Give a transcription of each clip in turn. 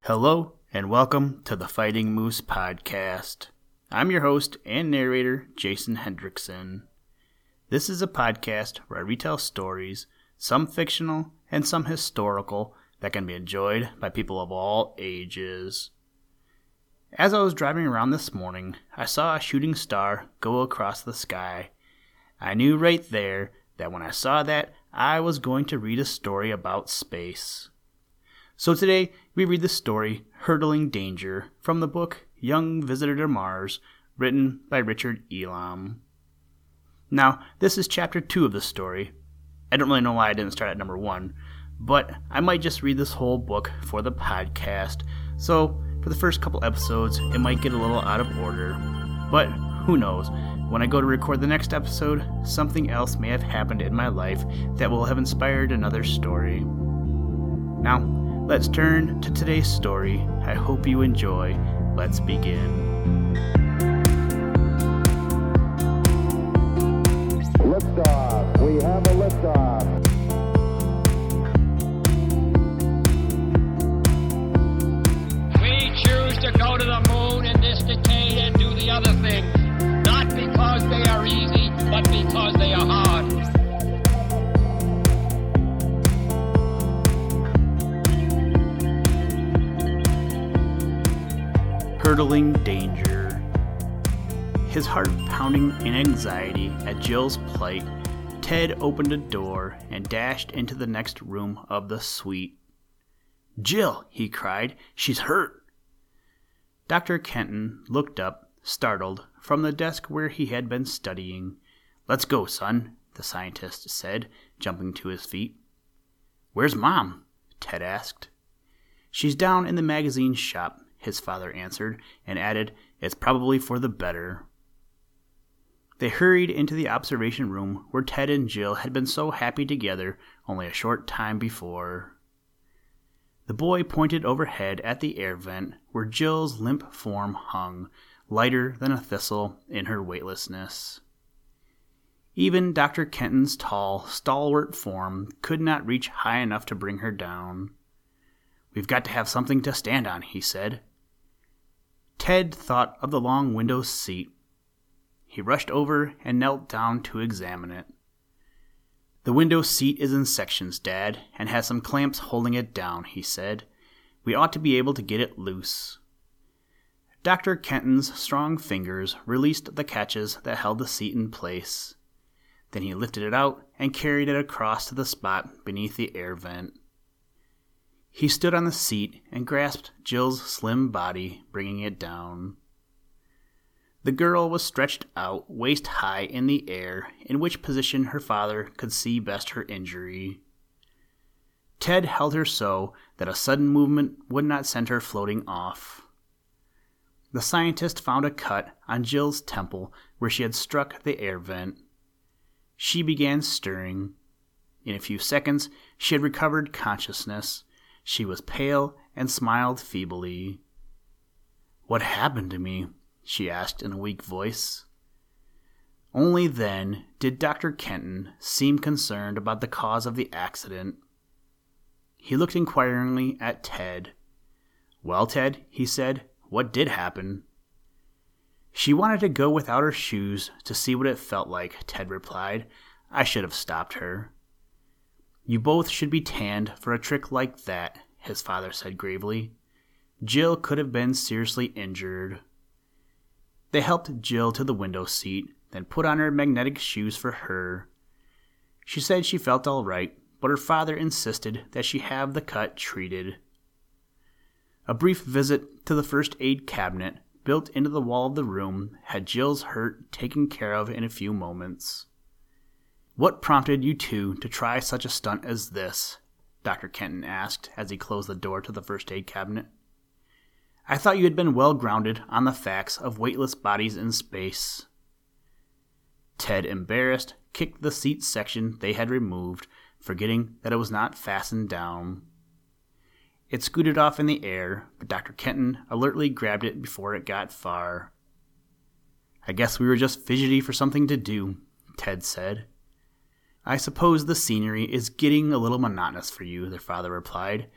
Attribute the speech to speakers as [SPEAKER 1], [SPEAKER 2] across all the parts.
[SPEAKER 1] Hello, and welcome to the Fighting Moose Podcast. I'm your host and narrator, Jason Hendrickson. This is a podcast where I retell stories, some fictional and some historical, that can be enjoyed by people of all ages. As I was driving around this morning, I saw a shooting star go across the sky. I knew right there that when I saw that, I was going to read a story about space. So today, we read the story Hurtling Danger from the book Young Visitor to Mars, written by Richard Elam. Now, this is chapter 2 of the story. I don't really know why I didn't start at number 1, but I might just read this whole book for the podcast, so for the first couple episodes, it might get a little out of order. But who knows, when I go to record the next episode, something else may have happened in my life that will have inspired another story. Now, let's turn to today's story. I hope you enjoy. Let's begin.
[SPEAKER 2] Liftoff. We have a liftoff.
[SPEAKER 3] We choose to go to the moon in this decade and do the other things, not because they are easy, but because they are hard.
[SPEAKER 1] Hurtling Danger. His heart pounding in anxiety at Jill's plight, Ted opened a door and dashed into the next room of the suite. "Jill," he cried, "she's hurt." Dr. Kenton looked up, startled, from the desk where he had been studying. "Let's go, son," the scientist said, jumping to his feet. "Where's Mom?" Ted asked. "She's down in the magazine shop," his father answered, and added, "It's probably for the better." They hurried into the observation room where Ted and Jill had been so happy together only a short time before. The boy pointed overhead at the air vent where Jill's limp form hung, lighter than a thistle in her weightlessness. Even Dr. Kenton's tall, stalwart form could not reach high enough to bring her down. "We've got to have something to stand on," he said. Ted thought of the long window seat. He rushed over and knelt down to examine it. "The window seat is in sections, Dad, and has some clamps holding it down," he said. "We ought to be able to get it loose." Dr. Kenton's strong fingers released the catches that held the seat in place. Then he lifted it out and carried it across to the spot beneath the air vent. He stood on the seat and grasped Jill's slim body, bringing it down. The girl was stretched out waist-high in the air, in which position her father could see best her injury. Ted held her so that a sudden movement would not send her floating off. The scientist found a cut on Jill's temple where she had struck the air vent. She began stirring. In a few seconds, she had recovered consciousness. She was pale and smiled feebly. "What happened to me?" she asked in a weak voice. Only then did Dr. Kenton seem concerned about the cause of the accident. He looked inquiringly at Ted. "Well, Ted," he said, "what did happen?" "She wanted to go without her shoes to see what it felt like," Ted replied. "I should have stopped her." "You both should be tanned for a trick like that," his father said gravely. "Jill could have been seriously injured." They helped Jill to the window seat, then put on her magnetic shoes for her. She said she felt all right, but her father insisted that she have the cut treated. A brief visit to the first aid cabinet built into the wall of the room had Jill's hurt taken care of in a few moments. "What prompted you two to try such a stunt as this?" Dr. Kenton asked as he closed the door to the first aid cabinet. "I thought you had been well grounded on the facts of weightless bodies in space." Ted, embarrassed, kicked the seat section they had removed, forgetting that it was not fastened down. It scooted off in the air, but Dr. Kenton alertly grabbed it before it got far. "I guess we were just fidgety for something to do," Ted said. "I suppose the scenery is getting a little monotonous for you," their father replied.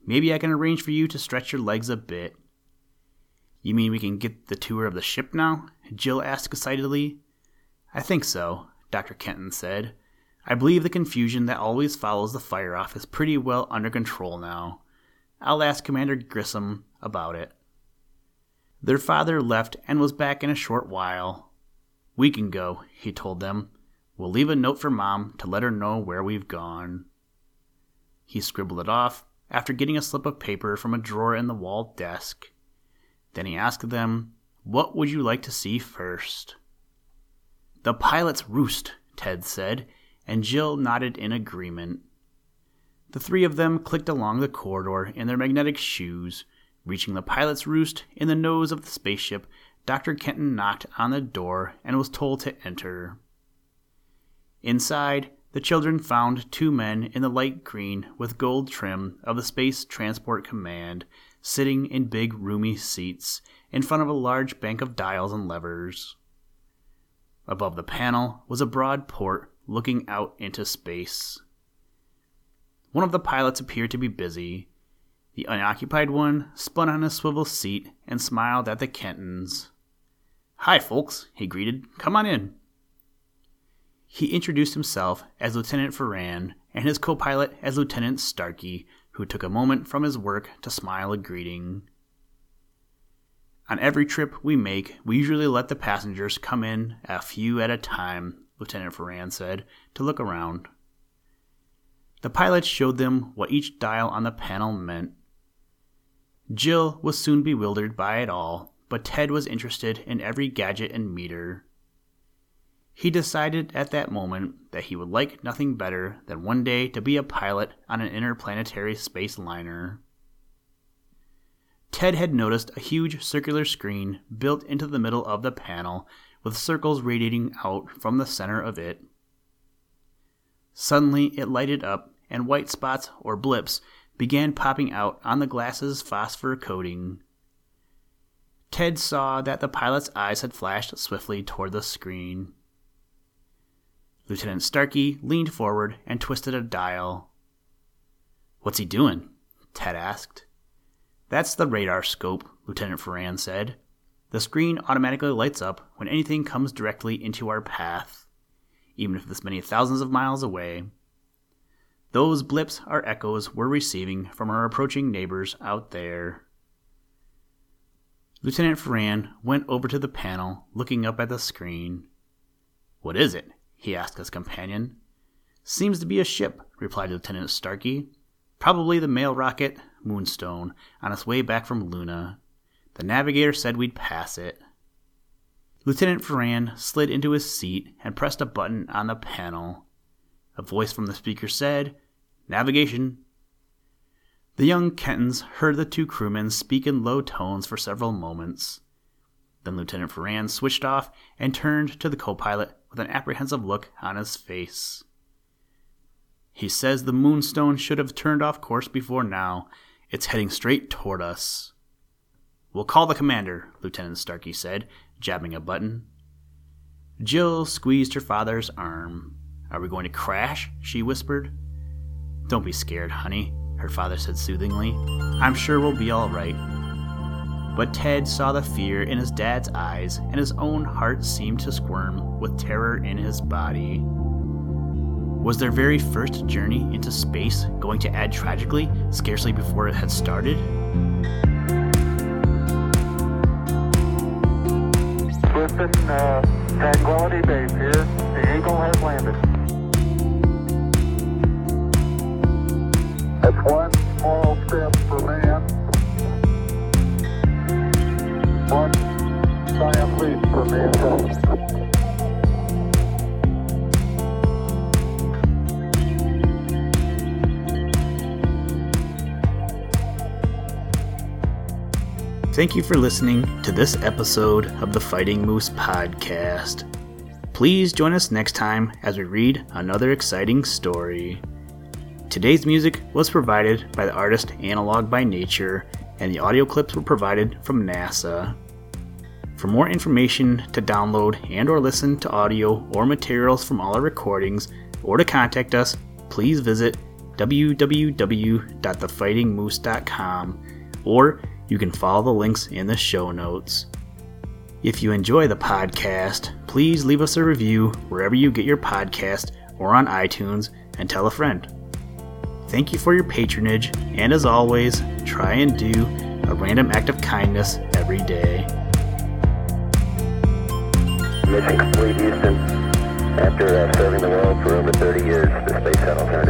[SPEAKER 1] Maybe I can arrange for you to stretch your legs a bit." "You mean we can get the tour of the ship now?" Jill asked excitedly. "I think so," Dr. Kenton said. "I believe the confusion that always follows the fire-off is pretty well under control now. I'll ask Commander Grissom about it." Their father left and was back in a short while. "We can go," he told them. "We'll leave a note for Mom to let her know where we've gone." He scribbled it off after getting a slip of paper from a drawer in the wall desk. Then he asked them, "What would you like to see first?" "The pilot's roost," Ted said, and Jill nodded in agreement. The three of them clicked along the corridor in their magnetic shoes. Reaching the pilot's roost in the nose of the spaceship, Dr. Kenton knocked on the door and was told to enter. Inside, the children found two men in the light green with gold trim of the Space Transport Command sitting in big, roomy seats in front of a large bank of dials and levers. Above the panel was a broad port looking out into space. One of the pilots appeared to be busy. The unoccupied one spun on his swivel seat and smiled at the Kentons. "Hi, folks," he greeted. "Come on in." He introduced himself as Lieutenant Ferran and his co-pilot as Lieutenant Starkey, who took a moment from his work to smile a greeting. "On every trip we make, we usually let the passengers come in a few at a time," Lieutenant Ferran said, to look around. The pilot showed them what each dial on the panel meant. Jill was soon bewildered by it all, but Ted was interested in every gadget and meter. He decided at that moment that he would like nothing better than one day to be a pilot on an interplanetary space liner. Ted had noticed a huge circular screen built into the middle of the panel with circles radiating out from the center of it. Suddenly it lighted up and white spots or blips began popping out on the glass's phosphor coating. Ted saw that the pilot's eyes had flashed swiftly toward the screen. Lieutenant Starkey leaned forward and twisted a dial. "What's he doing?" Ted asked. "That's the radar scope," Lieutenant Ferran said. "The screen automatically lights up when anything comes directly into our path, even if it's many thousands of miles away. Those blips are echoes we're receiving from our approaching neighbors out there." Lieutenant Ferran went over to the panel, looking up at the screen. "What is it?" he asked his companion. "Seems to be a ship," replied Lieutenant Starkey. "Probably the mail rocket Moonstone on its way back from Luna. The navigator said we'd pass it." Lieutenant Ferran slid into his seat and pressed a button on the panel. A voice from the speaker said, "Navigation." The young Kentons heard the two crewmen speak in low tones for several moments. Then Lieutenant Ferran switched off and turned to the co-pilot with an apprehensive look on his face. "He says the Moonstone should have turned off course before now. It's heading straight toward us." "We'll call the commander," Lieutenant Starkey said, jabbing a button. Jill squeezed her father's arm. "Are we going to crash?" she whispered. "Don't be scared, honey," her father said soothingly. "I'm sure we'll be all right." But Ted saw the fear in his dad's eyes, and his own heart seemed to squirm with terror in his body. Was their very first journey into space going to end tragically, scarcely before it had started?
[SPEAKER 2] Listen, Tranquility Base here. The Eagle has landed. That's one small step for man, one giant leap for mankind.
[SPEAKER 1] Thank you for listening to this episode of the Fighting Moose Podcast. Please join us next time as we read another exciting story. Today's music was provided by the artist Analog by Nature, and the audio clips were provided from NASA. For more information to download and or listen to audio or materials from all our recordings, or to contact us, please visit www.thefightingmoose.com, or you can follow the links in the show notes. If you enjoy the podcast, please leave us a review wherever you get your podcast or on iTunes, and tell a friend. Thank you for your patronage, and as always, try and do a random act of kindness every day.
[SPEAKER 4] Mission complete, Houston. After serving the world for over 30 years, the Space Shuttle turned